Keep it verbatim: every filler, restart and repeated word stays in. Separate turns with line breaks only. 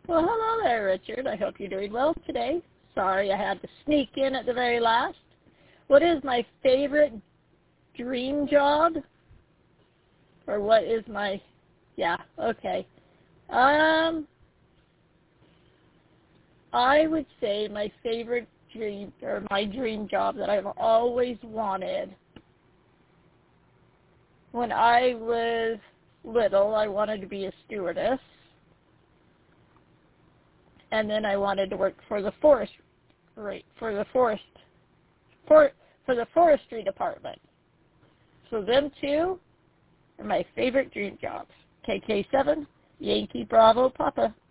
Well, hello there, Richard. I hope you're doing well today. Sorry I had to sneak in at the very last. What is my favorite dream job? Or what is my, yeah, okay. Um, I would say my favorite dream, or my dream job that I've always wanted. When I was little, I wanted to be a stewardess. And then I wanted to work for the forest, right, for the forest, for, for the forestry department. So them two are my favorite dream jobs. K K seven, Yankee Bravo Papa.